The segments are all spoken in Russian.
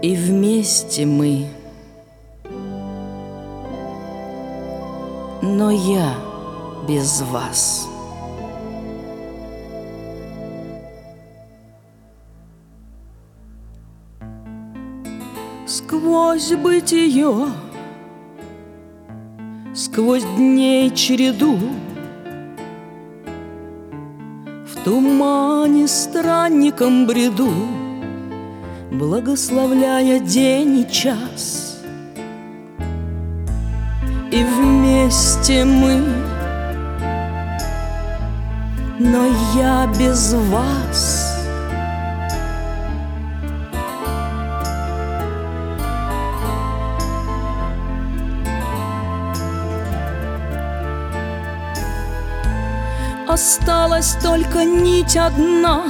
И вместе мы. Но я без вас. Сквозь бытие, сквозь дней череду, в тумане странником бреду, благословляя день и час. И вместе мы, но я без вас. Осталась только нить одна,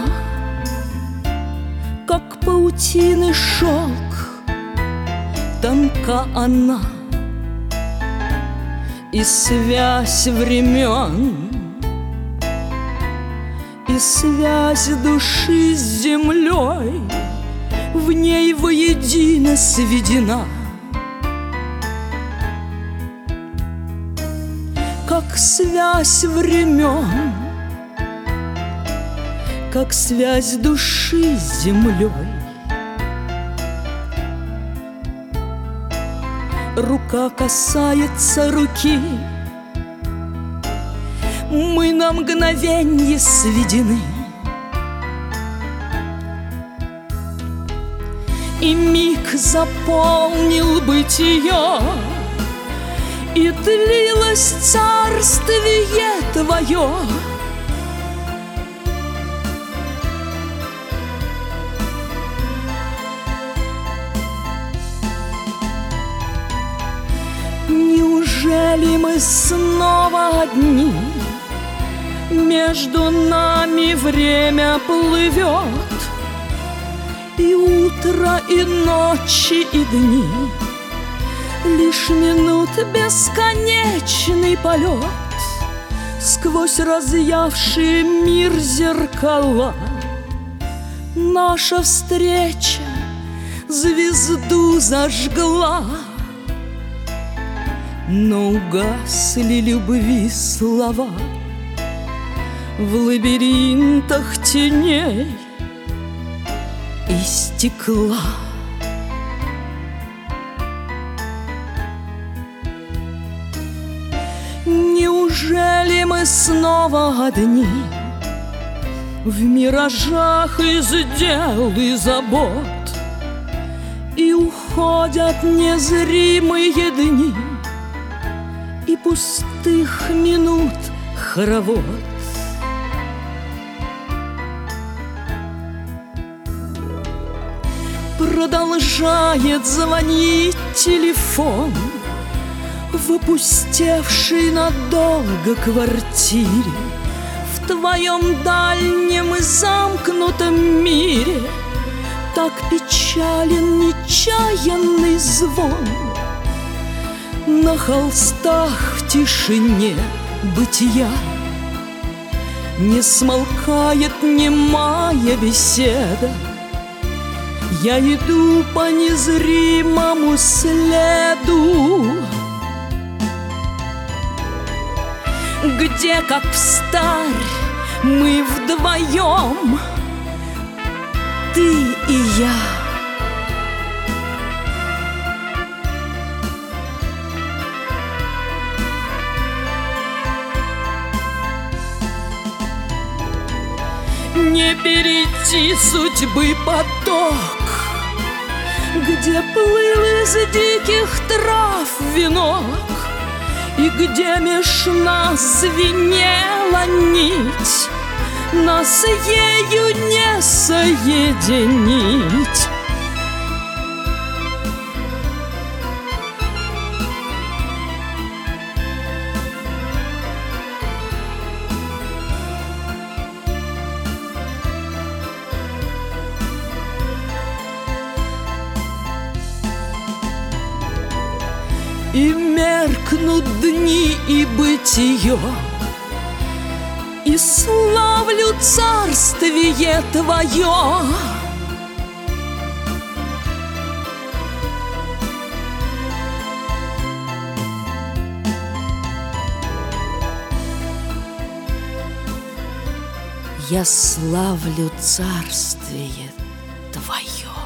как паутины шелк, тонка она, и связь времен, и связь души с землей в ней воедино сведена. Как связь времен, как связь души с землей. Рука касается руки, мы на мгновенье сведены. И миг заполнил бытие, и длилось царствие Твое. Неужели мы снова одни? Между нами время плывет, и утро, и ночи, и дни. Лишь минут бесконечный полет сквозь разъявший мир зеркала. Наша встреча звезду зажгла, но угасли любви слова в лабиринтах теней и стекла. Неужели мы снова одни в миражах из дел и забот, и уходят незримые дни и пустых минут хоровод? Продолжает звонить телефон в опустевшей надолго квартире, в твоем дальнем и замкнутом мире. Так печален нечаянный звон. На холстах в тишине бытия не смолкает немая беседа. Я иду по незримому следу, где, как встарь, мы вдвоем, ты и я. Не перейти судьбы поток, где плыл из диких трав венок, и где меж нас звенела нить, нас ею не соединить. И меркнут дни и бытие, и славлю царствие Твое. я славлю царствие Твое.